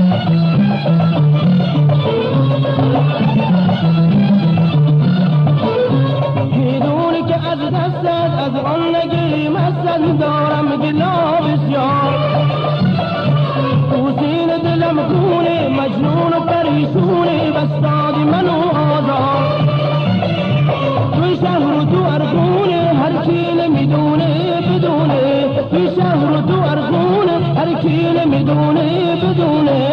میدونی که از دستت از آن نگیریم اصلا دارم دلا بسیار تو سینه دلم خونه مجنون و پریشونه بس دادی منو آزار توی شهر و تو ارخونه هر کی نمیدونه بدونه توی شهر و تو ارخونه هر کی نمیدونه بدونه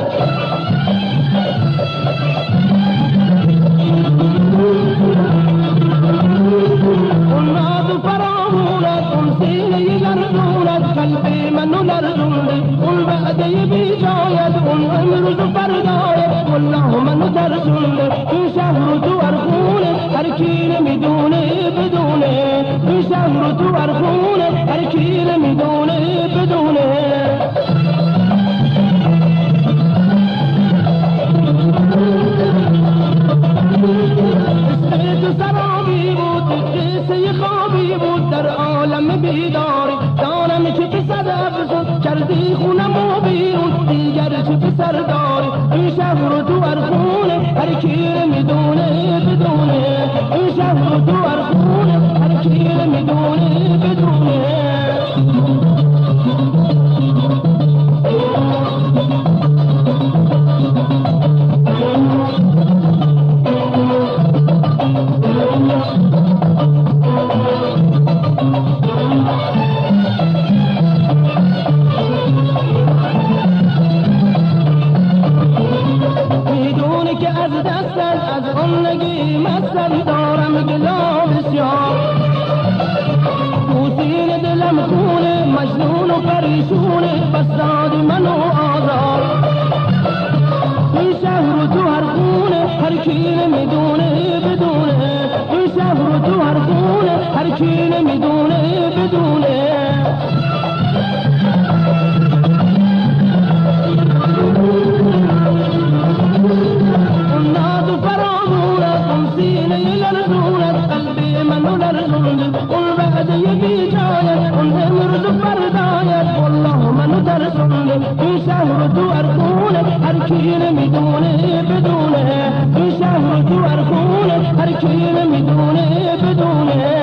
اون ناز فراغونت اون سینه لرزونت قلبی منو لرزونده اون وعده بیجایت اون امروز و فردایت والله منو ترسونده توی شهر و تو ارخونه هر کی نمیدونه بدونه توی شهر و تو ارخونه هر کی نمیدونه بدونه تو سرابی بود قصه خوابی بود در عالم بیداری دانم که پسر افزون کردی خونم و بیرون دیگر چه پسر داری این شهر و تو ارخونه هر کی نمیدونه بدونه این شهر و تو ارخونه هر کی نمیدونه بدونه میدونی که از دستت از آن نگیم اصلا دارم دلا بسیار تو سینه دلم خونه مجنون و پریشونه بس دادی منو آزار توی شهر و تو هر خونه هر کی نمیدونه بدونه توی شهر و تو هر خونه هر کی نمیدونه بدونه اون ناز فراغونت اون سینه لرزونت قلبی منو لرزونده اون وعده بیجایت اون امروز و فردایت والله منو ترسونده این شهر و تو ارخونه هر کی نمیدونه بدونه این شهر و تو ارخونه هر کی نمیدونه بدونه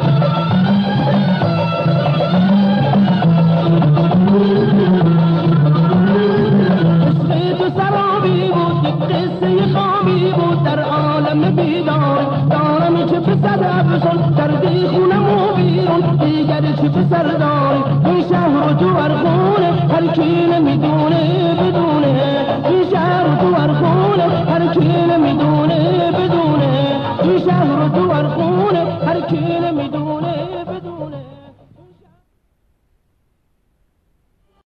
تو سرابی بود قصه خوابی بود در عالم بیدار دارم چه پسر افزون کردی خونم و بیرون دیگر چه پسر داری این شهر و تو ارخونه هر کی نمیدونه بدونه این شهر و تو